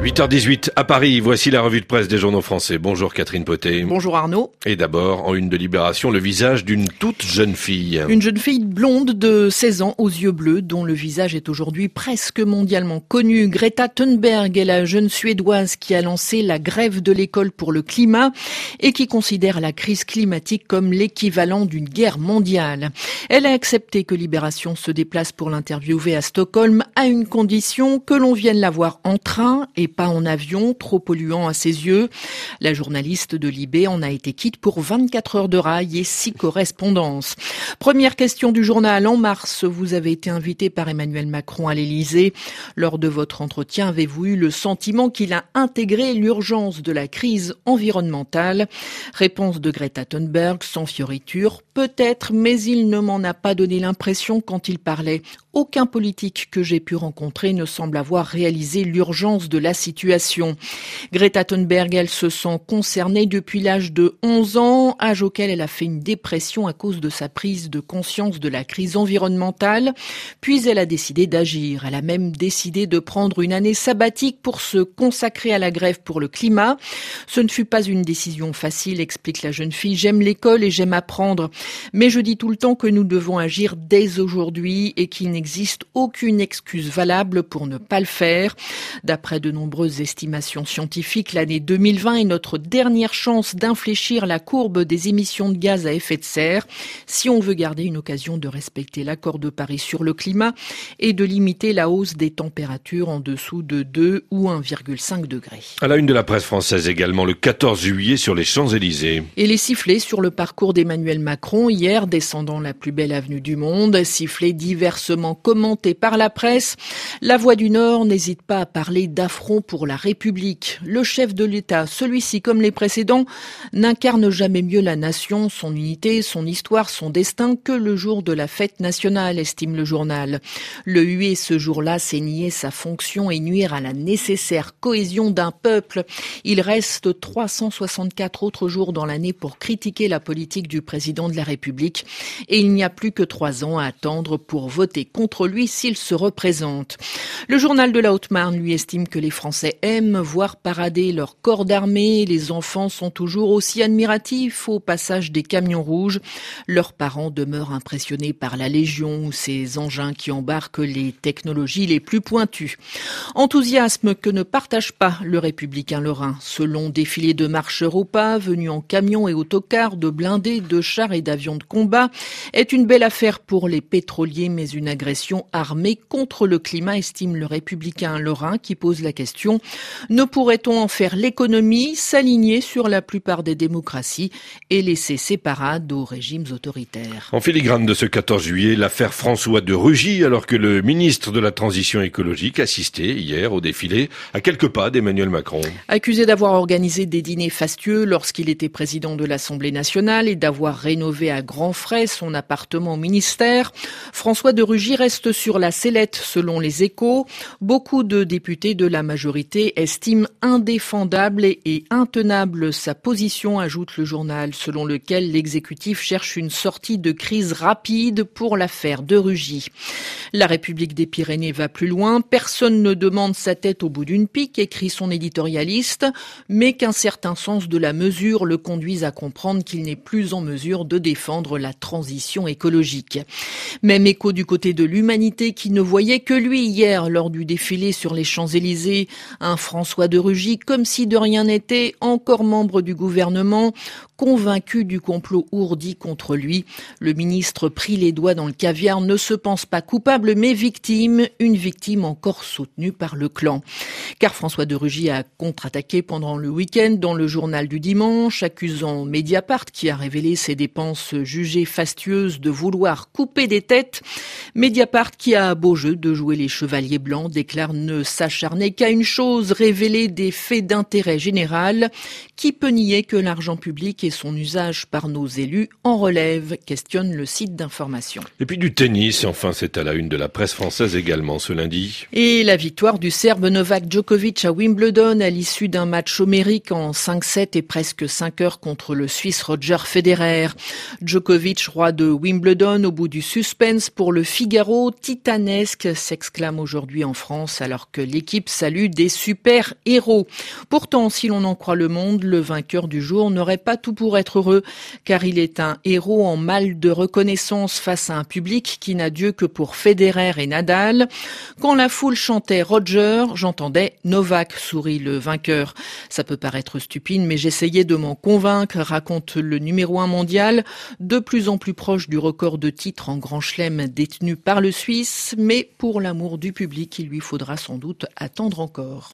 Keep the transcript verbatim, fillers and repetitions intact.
huit heures dix-huit à Paris, voici la revue de presse des journaux français. Bonjour Catherine Potet. Bonjour Arnaud. Et d'abord, en une de Libération, le visage d'une toute jeune fille. Une jeune fille blonde de seize ans aux yeux bleus, dont le visage est aujourd'hui presque mondialement connu. Greta Thunberg est la jeune Suédoise qui a lancé la grève de l'école pour le climat et qui considère la crise climatique comme l'équivalent d'une guerre mondiale. Elle a accepté que Libération se déplace pour l'interviewer à Stockholm à une condition, que l'on vienne la voir en train et pas en avion, trop polluant à ses yeux. La journaliste de Libé en a été quitte pour vingt-quatre heures de rail et six correspondances. Première question du journal. En mars, vous avez été invité par Emmanuel Macron à l'Élysée. Lors de votre entretien, avez-vous eu le sentiment qu'il a intégré l'urgence de la crise environnementale? Réponse de Greta Thunberg, sans fioriture. Peut-être, mais il ne m'en a pas donné l'impression quand il parlait. Aucun politique que j'ai pu rencontrer ne semble avoir réalisé l'urgence de la situation. Greta Thunberg, elle se sent concernée depuis l'âge de onze ans, âge auquel elle a fait une dépression à cause de sa prise de conscience de la crise environnementale. Puis elle a décidé d'agir. Elle a même décidé de prendre une année sabbatique pour se consacrer à la grève pour le climat. Ce ne fut pas une décision facile, explique la jeune fille. J'aime l'école et j'aime apprendre. Mais je dis tout le temps que nous devons agir dès aujourd'hui et qu'il n'existe aucune excuse valable pour ne pas le faire. D'après de nombreuses estimations scientifiques, l'année deux mille vingt est notre dernière chance d'infléchir la courbe des émissions de gaz à effet de serre si on veut garder une occasion de respecter l'accord de Paris sur le climat et de limiter la hausse des températures en dessous de deux ou un virgule cinq degrés. À la une de la presse française également, le quatorze juillet sur les Champs-Élysées. Et les sifflets sur le parcours d'Emmanuel Macron hier, descendant la plus belle avenue du monde, sifflets diversement commentés par la presse. La Voix du Nord n'hésite pas à parler d'affront pour la République. Le chef de l'État, celui-ci comme les précédents, n'incarne jamais mieux la nation, son unité, son histoire, son destin que le jour de la fête nationale, estime le journal. Le huer ce jour-là, c'est nier sa fonction et nuire à la nécessaire cohésion d'un peuple. Il reste trois cent soixante-quatre autres jours dans l'année pour critiquer la politique du président de la République et il n'y a plus que trois ans à attendre pour voter contre lui s'il se représente. Le journal de la Haute-Marne, lui, estime que les Français aiment voir parader leur corps d'armée. Les enfants sont toujours aussi admiratifs au passage des camions rouges. Leurs parents demeurent impressionnés par la Légion ou ces engins qui embarquent les technologies les plus pointues. Enthousiasme que ne partage pas le républicain lorrain. Ce long défilé de marcheurs au pas, venus en camions et autocars, de blindés, de chars et d'avions de combat, est une belle affaire pour les pétroliers, mais une agression armée contre le climat, estime le républicain lorrain qui pose la question. Ne pourrait-on en faire l'économie, s'aligner sur la plupart des démocraties et laisser ces parades aux régimes autoritaires? En filigrane de ce quatorze juillet, l'affaire François de Rugy, alors que le ministre de la Transition écologique assistait hier au défilé à quelques pas d'Emmanuel Macron. Accusé d'avoir organisé des dîners fastueux lorsqu'il était président de l'Assemblée nationale et d'avoir rénové à grands frais son appartement au ministère, François de Rugy reste sur la sellette selon les Échos. Beaucoup de députés de la majorité estiment indéfendable et intenable sa position, ajoute le journal, selon lequel l'exécutif cherche une sortie de crise rapide pour l'affaire de Rugy. La République des Pyrénées va plus loin. Personne ne demande sa tête au bout d'une pique, écrit son éditorialiste, mais qu'un certain sens de la mesure le conduise à comprendre qu'il n'est plus en mesure de défendre la transition écologique. Même écho du côté de l'Humanité qui ne voyait que lui hier lors du défilé sur les Champs-Élysées. Un François de Rugy comme si de rien n'était, encore membre du gouvernement, convaincu du complot ourdi contre lui. Le ministre pris les doigts dans le caviar ne se pense pas coupable mais victime, une victime encore soutenue par le clan. Car François de Rugy a contre-attaqué pendant le week-end dans le journal du dimanche, accusant Mediapart qui a révélé ses dépenses jugées fastueuses de vouloir couper des têtes. Mediapart qui a beau jeu de jouer les chevaliers blancs déclare ne s'acharner qu'à une chose, révéler des faits d'intérêt général. Qui peut nier que l'argent public et son usage par nos élus en relève, questionne le site d'information. Et puis du tennis, enfin c'est à la une de la presse française également ce lundi. Et la victoire du Serbe Novak Djokovic à Wimbledon à l'issue d'un match homérique en cinq sept et presque cinq heures contre le Suisse Roger Federer. Djokovic, roi de Wimbledon, au bout du suspense pour le Figaro, titanesque, s'exclame aujourd'hui en France alors que l'équipe salue des super-héros. Pourtant, si l'on en croit Le Monde, le vainqueur du jour n'aurait pas tout pour être heureux, car il est un héros en mal de reconnaissance face à un public qui n'a Dieu que pour Federer et Nadal. Quand la foule chantait Roger, j'entendais Novak, sourit le vainqueur. Ça peut paraître stupide, mais j'essayais de m'en convaincre, raconte le numéro un mondial, de plus en plus proche du record de titres en Grand Chelem détenu par le Suisse, mais pour l'amour du public, il lui faudra sans doute attendre encore.